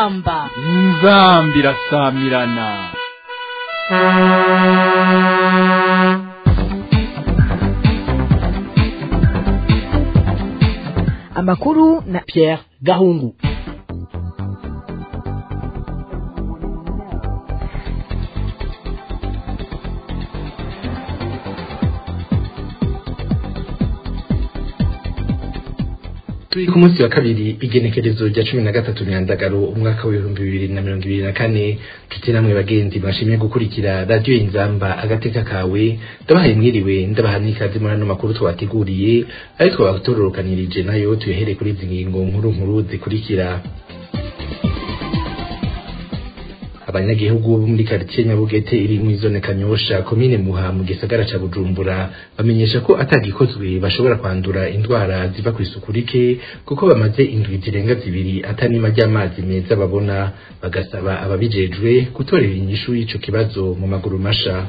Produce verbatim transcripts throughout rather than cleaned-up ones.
inzamba inzamba irasamirana. Amakuru na Pierre Gahungu. Turi ku munsi wa kabiri igenekerezo rya cumi na gatatu Nyandagaro umwaka w'ibihumbi bibiri na mirongo ibiri na kane. Tuti namwe bagenzi mwashimye gukurikira radio Inzamba agateka kawe, ndabahaye mwiriwe, ndabaha n'ikaze muri ano makuru twateguriye, ari twabatororokanirije nayo tuyahere kuri izi ngingo nkuru nkuru zikurikira. Abanyagihugu bo muri quartier Nyabugete iri mu zone Kanyosha komine Muha mu gisagara ca Bujumbura bamenyesha ko atagikozwe bashobora kwandura indwara ziva ku isuku rike, kuko bamaze indwi zirenga zibiri atanima ry'amazi meza babona, bagasaba ababijejwe gutorera inyishu y'ico kibazo mu maguru masha.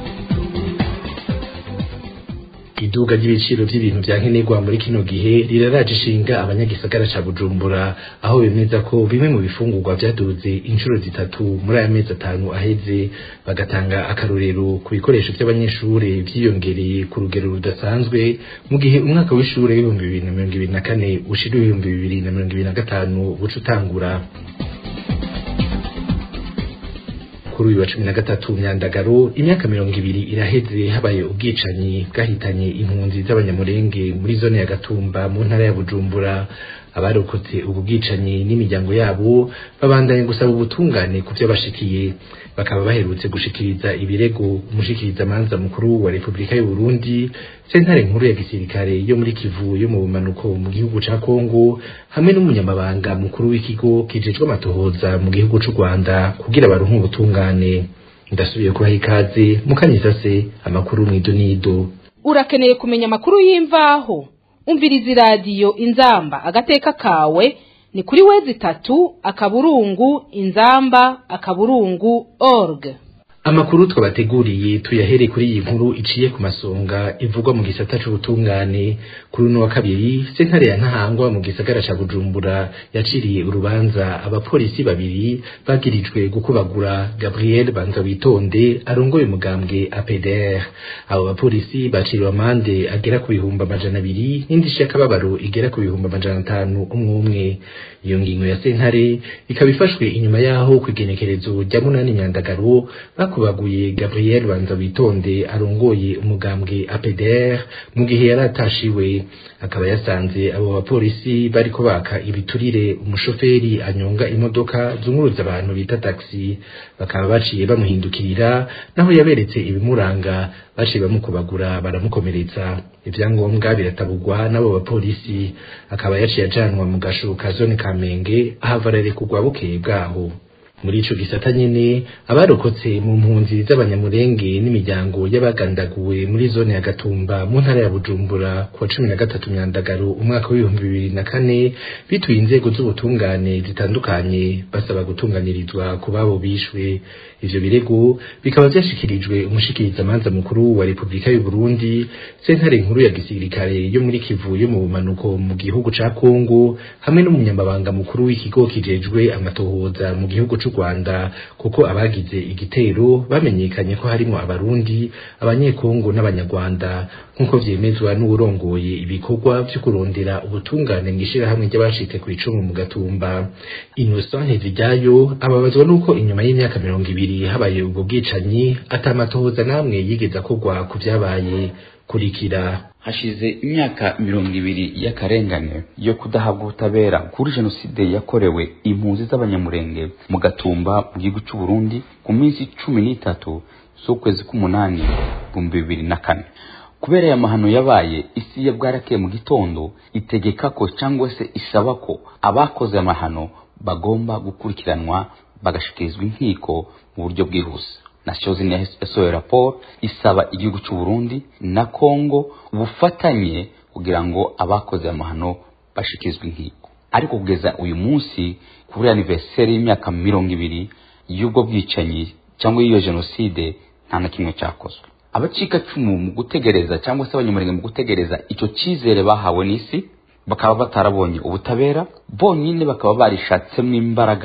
Iduga ry'ibiciro by'ibintu bya nkenerwa muri kino gihe riraraje ishinga abanyagisagara ca Bujumbura, aho bemeza ko bimwe mu bifungurwa byaduze inshuro zitatu muri aya mezi atanu aheze, bagatanga akarorero ku bikoresho by'abanyeshure byiyongereye ku rugero rudasanzwe, mu gihe umwaka w'ishure w'ibihumbi bibiri na mirongo ibiri na kane ushira ibihumbi bibiri na mirongo ibiri na gatanu buca utangura. Kuri uyu wa cumi na gatatu Myandagaro imyaka mirongo ibiri iraheze habaye ubwicanyi bwahitanye impunzi z'abanyamurenge muri zone ya Gatumba mu ntara ya Bujumbura. Abarokotse ubu bwicanyi n'imiryango yabo babandanye gusaba ubutungane ku byo bashikiye, bakaba baherutse gushikiriza ibirego umushikiriza manza mukuru wa Republika y'u Burundi, sentare nkuru ya gisirikare yo muri Kivu yo mu bumanuko mu gihugu ca Kongo, hamwe n'umunyamabanga mukuru w'ikigo kijejwe amatohoza mu gihugu c'u Rwanda kugira baronke ubutungane. Ndasubiye kubaha ikaze mukanyisase amakuru mw'idonido. Urakeneye kumenya amakuru y'imvaho? Umviriza radio Inzamba agateka kawe ni kuri wezi tatu akaburungu inzamba akaburungu org. Amakuru twabateguriye tuyahere kuri iyi nkuru iciye ku masonga ivugwa mu gisata c'ubutungane. Kuri uno wa kabiri sentare ya Ntahangwa mu gisagara ca Bujumbura yaciriye urubanza abapolisi babiri bagirijwe gukubagura Gabriel Banzawitonde arongoye umugambwe A P D R. Abo bapolisi baciriwe amande agera ku bihumbi amajana abiri n'indishyi y'akababaro igera ku bihumbi amajana atanu umwe umwe. Iyo ngingo ya sentare ikaba ifashwe inyuma yaho kwigenekerezo rya munani Nyandagaro bakubaguye Gabriel Banzawitonde arongoye umugambwe A P D R mu gihe yaratashiwe. Akaba yasanze abo bapolisi bariko baka ibiturire umushoferi anyonga imodoka zunguruza abantu bita taxi, bakaba baciye bamuhindukirira naho yaberetse ibimuranga, baciye bamukubagura baramukomeretsa. Ivyangombwa biratabugwa n'abo bapolisi, akaba yaciye ajanwa mu gasho ka zone Kamenge ahavarare kugwa bukeye bwaho. Muri ico gisata nyene abarokotse mu mpunzi z'abanyamurenge n'imiryango y'abagandaguwe muri zone ya Gatumba mu ntara ya Bujumbura ku wa cumi na gatatu Myandagaro umwaka w'ibihumbi bibiri na kane bituye inzego z'ubutungane zitandukanye basaba gutunganirizwa ku babo bishwe. Ivyo birego bikaba vyashikirijwe umushikiriza manza mukuru wa Republika y'u Burundi, sentare nkuru ya gisirikare yo muri Kivu yo mu bumanuko mu gihugu ca Kongo, hamwe n'umunyamabanga mukuru w'ikigo kijejwe amatohoza mu gihugu c'u Rwanda, kuko abagize igitero bamenyekanye ko harimo abarundi, abanyekongo n'abanyarwanda, nkuko vyemezwa n'urongoye ibikorwa vyo kurondera ubutungane ngishira hamwe ry'abashitse ku icumu mu Gatumba. Innocent Nteziryayo ababazwa nuko inyuma y'imyaka mirongo ibiri habaye ubwo bwicanyi atamatohoza namwe yigeza kugwa ku vyabaye. Kurikira. Hashize imyaka mirongo ibiri y'akarengane yo kudahabwa ubutabera kuri jenoside yakorewe impunzi z'abanyamurenge mu Gatumba mu gihugu cy'u Burundi ku minsi cumi n'itatu z'ukwezi k'umunani ibihumbi bibiri na kane. Kubera ya mahano yabaye, isi ya bwarakeye mu gitondo itegeka ko cyangwa se isaba ko abakoze amahano bagomba gukurikiranwa bagashikirizwa inkiko mu buryo bwihuse. Nations yasohoye raporo isaba igihugu cy'u Burundi na Kongo ubufatanye kugira ngo abakoze amahano bashikizwe inkiko. Ariko kugeza uyu munsi kuri anniversaire y'imyaka mirongo ibiri y'ubwo bwicanyi cyangwa iyo jenoside nta na kimwe cyakozwe. Abacika cumu mu gutegereza cyangwa se abanyamurenge mu gutegereza icyo cyizere bahawe n'isi bakaba batarabonye ubutabera, bonyine bakaba barishatsemo imbaraga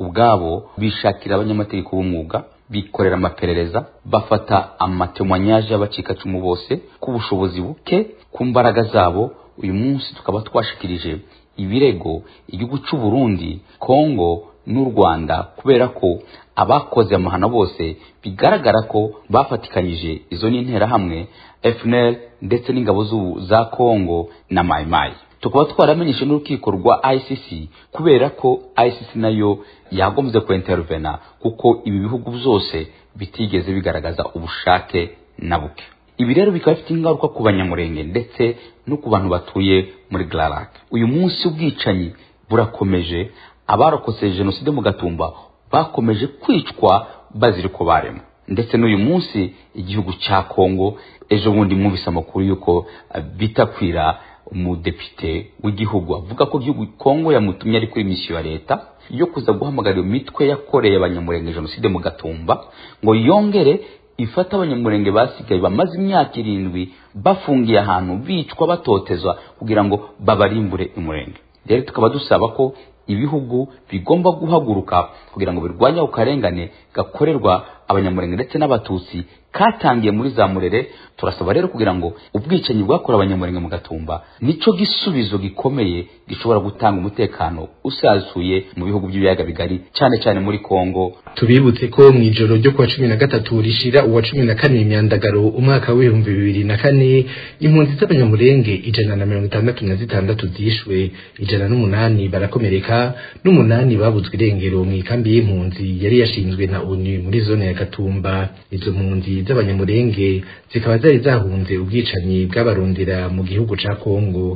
ubwabo bishakira abanyamategeko b'umwuga bikorera amaperereza bafata amatemwanyaje y'abacikacumu bose ku bushobozi buke ku mbaraga zabo. Uyu munsi tukaba twashikirije ibirego igihugu cy'u Burundi, Kongo n'u Rwanda kubera ko abakoze amahano bose bigaragara ko bafatikanyije izo n'intera hamwe F N L ndetse n'ingabo za Kongo na Mai Mai. Tukaba twaramenyeshe n'urukiko rwa I C C kubera ko I C C nayo yagombye ku intervena kuko ibi bihugu byose bitigeze bigaragaza ubushake na buke. Ibi rero bikaba bifite ingaruka ku banyamurenge ndetse no ku bantu batuye muri Glarak. Uyu munsi ubwicanyi burakomeje, abarokotse jenoside mu Gatumba bakomeje kwicwa bazira ko barema, ndetse n'uyu munsi igihugu cya Kongo ejo bundi mwumvise amakuru yuko uh, bitakwira umudepite w'igihugu avuga ko igihugu Kongo yamutumye ari kuri misiyo ya leta yo kuza guhamagarira imitwe yakoreye abanyamurenge jenoside mu Gatumba ngo yongere ifata abanyamurenge basigaye bamaze imyaka irindwi bafungiye ahantu bicwa batotezwa kugira ngo babarimbure umurenge. Rero tukaba dusaba ko ibihugu bigomba guhaguruka kugira ngo birwanye ukarengane gakorerwa abanyamurenge ndetse n'abatutsi katangiye muri za Murere. Turasaba rero kugira ngo ubwicanyi bwakora abanyamurenge mu Gatumba nico gisubizo gikomeye gishobora gutanga umutekano usasuye mu bihugu by'ibiyaga bigari cyane cyane muri Kongo. Tubibutse ko mu ijoro ryo kwa cumi na gatatu rishira uwa cumi na kane Myandagaro umwaka w'ibihumbi bibiri na kane impunzi z'abanyamurenge ijana na mirongo itandatu na zitandatu zishwe, ijana n'umunani barakomereka, n'umunani babuzwe irengero mu ikambi y'impunzi yari yashinzwe na O N U muri zone ya Gatumba. Izo mpunzi z'abanyamurenge zikaba zari zahunze ubwicanyi bw'abarondera mu gihugu ca Kongo.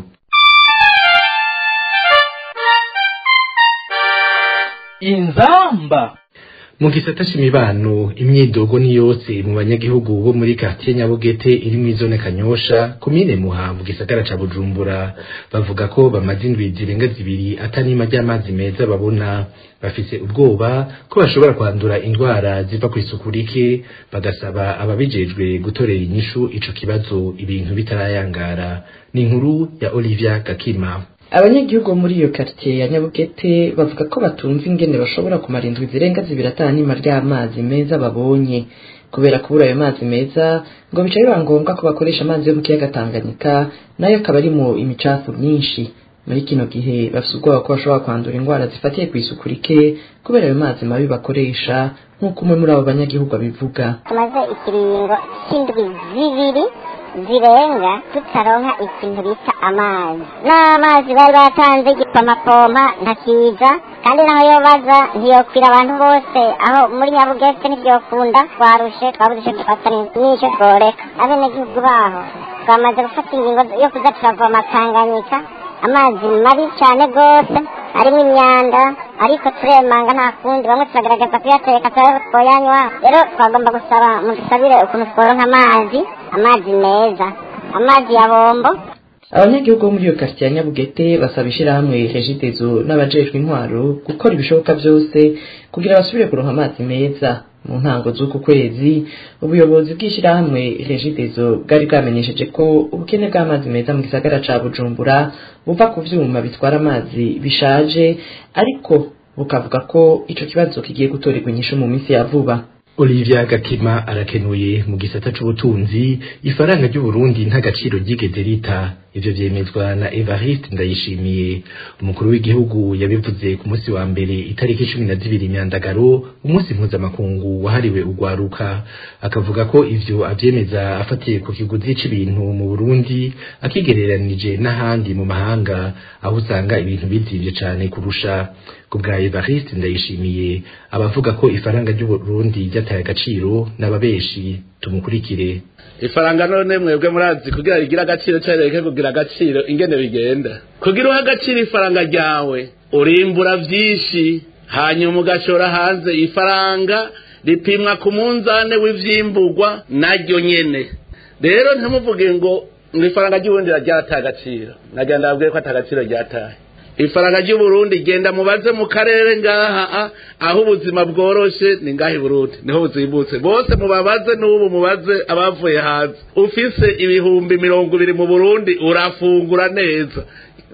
Inzamba. Mu gisata c'imibano imyidogo ni yose mu banyagihugu bo muri quartier Nyabugete iri mu zone Kanyosha komine Muha mu gisagara ca Bujumbura bavuga ko bamaze indwi zirenga zibiri atanima ry'amazi meza babona, bafise ubwoba ko bashobora kwandura indwara ziva ku isuku rike, bagasaba ababijejwe gutorera inyishu ico kibazo ibintu bitarayangara. Ni inkuru ya Olivia Gakima. Abanyagihugu muri iyo quartier ya Nyabugete bavuga ko batumva ingene bashobora kumara indwi zirenga zibiri atanima ry'amazi meza babonye, kubera kubura ayo mazi meza ngo bica biba ngombwa ko bakoresha amazi yo mu kiyaga Tanganyika nayo akaba ari mu imicafu myinshi. Muri kino gihe bafise ubwoba ko bashobora kwandura indwara zifatiye ku isuku rike kubera ayo mazi mabi bakoresha, nk'uko umwe muri abo banyagihugu abivuga. Tumaze ikiringo c'indwi zibiri zirenga tutaronka ikintu bita amazi, n'amazi bari batanze igipamapompa ntakiza, kandi naho yo baza ntiyokwira abantu bose aho muri Nyabugete ntibyokunda, twarushe twabuze icyo dufata n'icyo tworeka. Abenegihugu baho twamaze gufata ingingo yo kuza turavoma Tanganyika, amazi mabi cyane rwose arimo imyanda, ariko turemanga nta kundi, bamwe turagerageza kuyateka twoyanywa. Rero twagomba gusaba mudusabire ukuntu tworonka amazi amazi meza, amazi ya bombo. Abanyagihugu bo muri iyo quartier ya Nyabugete basaba ishirahamwe Regidezo n'abajejwe intwaro gukora ibishoboka byose kugira basubire kuronka amazi meza. Mu ntango z'uku kwezi ubuyobozi bw'ishirahamwe Regidezo bwari bwamenyesheje ko ubukene bw'amazi meza mu gisagara ca Bujumbura buva ku vyuma bitwara amazi bishaje, ariko bukavuga ko ico kibazo kigiye gutorerwa inyishu mu minsi ya vuba. Olivia Gakima arakenuye mu gisata c'ubutunzi ifaranga ry'u Burundi nta gaciro ryigeze rita. Ivyo vyemezwa na Evariste Ndayishimiye, umukuru w'igihugu yabivuze ku munsi wa mbere itariki cumi na zibiri Myandagaro, umunsi mpuzamakungu wahariwe ugwaruka. Akavuga ko ivyo avyemeza afatiye ku kiguzi c'ibintu mu Burundi akigereranije n'ahandi mu mahanga aho usanga ibintu bizivye cane kurusha. Kubwa Evariste Ndayishimiye abavuga ko ifaranga ry'u Burundi ryataye agaciro n'ababeshi. Tumukurikire. Ifaranga none mwebwe murazi kugira rigira agaciro cyareke kugira agaciro ingene bigenda. Kugira uha agaciro ifaranga ryawe urimbura vyinshi, hanyuma ugashora hanze ifaranga ripimwa ku munzane w'ivyimburwa naryo nyene. Rero ntimuvuge ngo ifaranga ry'uburundi ryataye agaciro, nagenda babwiye ko atagaciro ryataye. Ifaranga ry'u Burundi genda mubaze mu karere ngaha aho ubuzima bworoshe ni ngahi Burundi niho buzibutse, bose mubabaze n'ubu mubaze abavuye hanze. Ufise ibihumbi mirongo ibiri mu Burundi urafungura neza,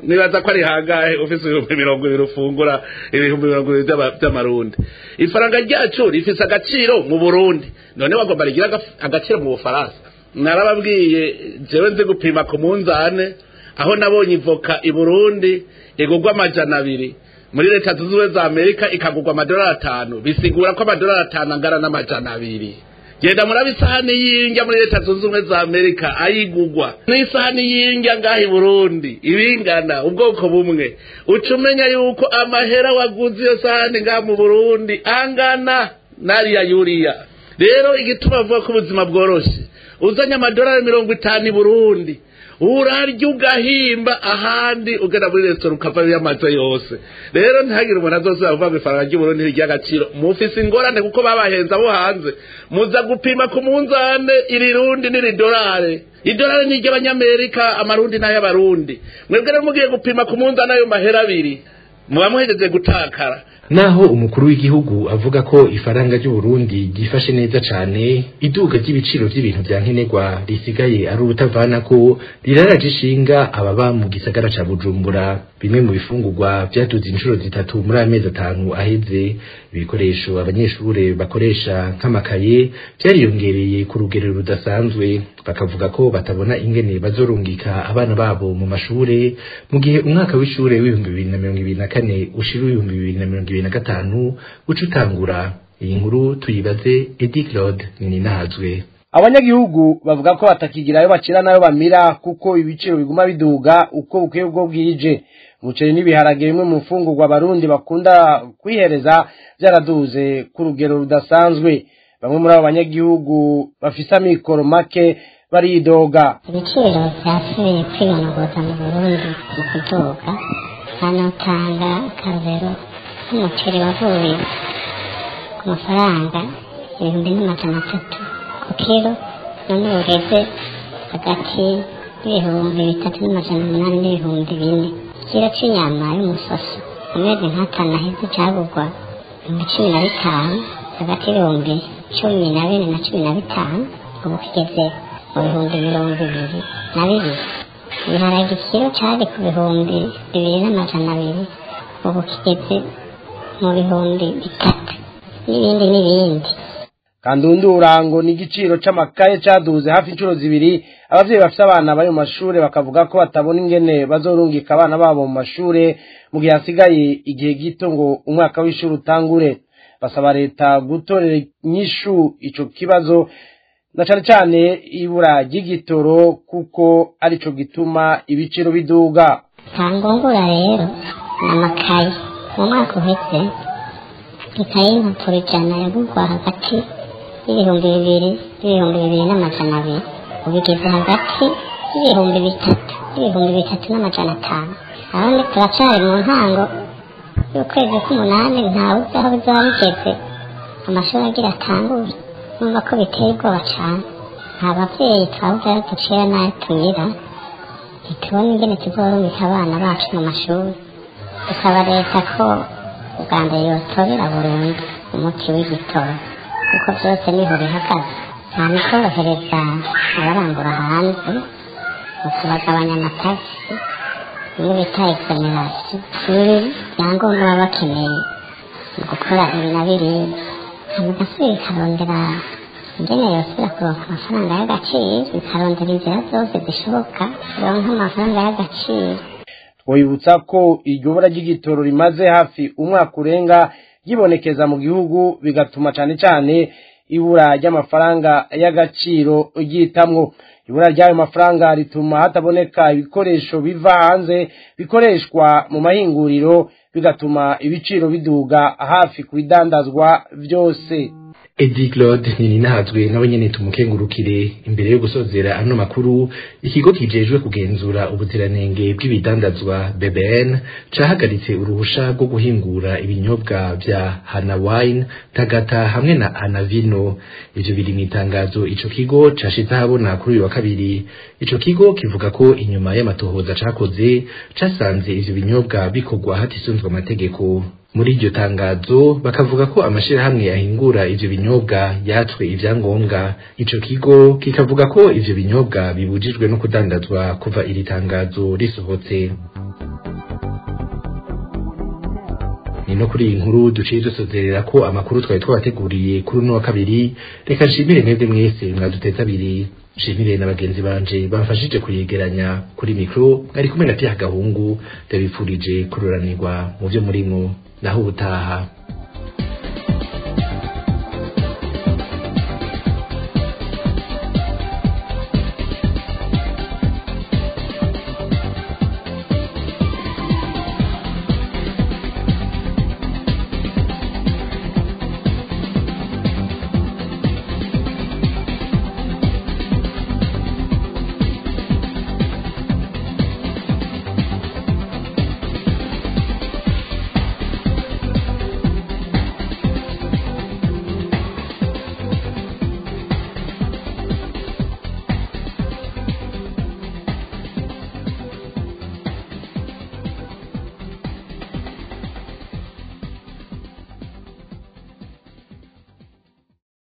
nibaza ko ari hangahe ufise ibihumbi mirongo ibiri ufungura ibihumbi mirongo ibiri by'amarundi ifaranga ryacu rifise agaciro mu Burundi none wagomba rigira agaciro mu Bufaransa narababwiye jewe nzi gupima ku munzane aho nabonye ivoka i Burundi igurwa amajana abiri muri leta zunze ubumwe za Amerika ikagurwa amadolari atanu bisigura ko amadolari atanu angana n'amajana abiri genda murabe isahani y'indya muri leta zunze ubumwe za Amerika ayigurwa n'isahani y'indya ngaho i Burundi ibingana ubwoko bumwe ucumenya yuko amahera waguze iyo sahani ngaho mu Burundi angana nariya yuriya rero igituma avuga ko ubuzima bworoshe uzanye amadolari mirongo itanu i Burundi urarya ugahimba ahandi ugana muri restaurant ukava yamaze yose rero ntihagire umuntu azose avuga ifaranga ry'Uburundi ry'agaciro mufise ingorane kuko babahenza bo hanze muza gupima ku munzane irirundi n'iri dolari idolari ni ry'abanyamerika amarundi n'ay'abarundi mwebwe rero mugiye gupima ku munzane ayo mahera abiri muba muhejeje gutakara naho umukuru w'igihugu avuga ko ifaranga ry'u Burundi gifashe neza cane iduga ry'ibiciro by'ibintu bya nkenerwa risigaye ari ubutavana ko riraraje ishinga ababa mu gisagara ca Bujumbura bimwe mu bifungurwa byatuze inshuro zitatu muri amezi atanu aheze ibikoresho abanyeshure bakoresha nk'amakaye byariyongereye ku rugero rudasanzwe bakavuga ko batabona ingene bazorungika abana babo mu mashure mu gihe umwaka w'ishure w'ibihumbi bibiri na mirongo ibiri na kane ushira ibihumbi bibiri na mirongo ibiri na gatanu uca utangura iyi nkuru tuyibaze Edi Claude Ninahazwe. Abanyagihugu bavuga ko batakigira ayo bacira nayo bamira kuko ibiciro biguma biduga uko bukeye ubwo bwije umuceri n'ibiharage bimwe mu mfungurwa abarundi bakunda kwihereza byaraduze ku rugero rudasanzwe bamwe muri abo banyagihugu bafise amikoro make baridoga ibiciro byasubiye kwiyongoza mu Burundi mu kuduga hanatanga akarero umuceri wavuye ku mafaranga ibihumbi n'amajana atatu ku kilo none ugeze hagati y'ibihumbi bitatu n'amajana umunani n'ibihumbi bine ikiro cy'inyama y'umusoso amezi nk'atanu aheze cyagurwa ibihumbi cumi na bitanu hagati y'ibihumbi cumi na bine na cumi na bitanu ubu kigeze mu bihumbi mirongo ibiri na bibiri ibiharage ikiro cyari ku bihumbi bibiri n'amajana abiri ubu kigeze mu bihumbi bitatu n'ibindi n'ibindi kandi urango ni igiciro c'amakaye caduze hafi inshuro zibiri abavyeyi bafite abana bari mu mashure bakavuga ko batabona ingene bazorungika abana babo mu mashure mu gihe hasigaye igihe gito ngo umwaka w'ishuri utangure basaba leta gutorera inyishu ico kibazo na cane cane ibura ry'igitoro kuko arico gituma ibiciro biduga tangongura rero n'amakaye mu mwaka uheze ikaye impapuro ijana yagurwa hagati y'ibihumbi bibiri n'ibihumbi bibiri n'amajana abiri ubigeze hagati y'ibihumbi bitatu n'ibihumbi bitatu n'amajana atanu abandi turacari mu ntango y'ukwezi k'umunani ntawe uzi aho bizaba bigeze amashuri agira atangure numva ko biteye ubwoba cane nta bavyeyi twabuze ayo ducira n'ayo tumira ntitubona ingene tuzorungika abana bacu mu mashuri dusaba leta ko ubwa mbere yotobera burundu umuti w'igitoro kuko byose niho bihagaze nta nikorohereza abarangura hanze mu kubagabanya amatagisi niyo bita exoneration ibi byangombwa baba bakeneye mu gukora ibi na biriya hanyuma igasubira ikarondera ingene yosubira kuronka amafaranga y'agaciro ikarondera inzira zose zishoboka kuronka amafaranga y'agaciro twibutsa ko iryo bura ry'igitoro rimaze hafi umwaka urenga yibonekeza mu gihugu bigatuma cane cane ibura ry'amafaranga y'agaciro ryitamwo ibura ry'ayo mafaranga rituma hataboneka ibikoresho biva hanze bikoreshwa mu mahinguriro bigatuma ibiciro biduga hafi kubidandazwa byose. Edi Claude Ninahazwe nawe nyene tumukengurukire imbere yo gusozera ano makuru ikigo kijejwe kugenzura ubuziranenge bw'ibidandazwa B B N cahagaritse uruhusha rwo guhingura ibinyobwa vya Hana Wine, Tagata hamwe na Anavino. Ivyo biri mw'itangazo ico kigo cashize habona kuri uyu wa kabiri. Ico kigo kivuga ko inyuma y'amatohoza cakoze casanze ivyo binyobwa bikorwa hatisunzwe amategeko. Muri iryo tangazo bakavuga ko amashirahamwe yahingura ivyo binyobwa yatswe ivyangombwa. Ico kigo kikavuga ko ivyo binyobwa bibujijwe no kudandazwa kuva iri tangazo risohotse. ni no kuri iyi nkuru duciye dusozerera ko amakuru twari twabateguriye kuri uno wa kabiri. Reka nshimire mwebwe mwese mwaduteza abiri, nshimire na bagenzi banje bamfashije kuyegeranya. Kuri mikro mwari kumwe na Pierre Gahungu, ndabifurije kururanirwa mu byo murimo naho ubutaha.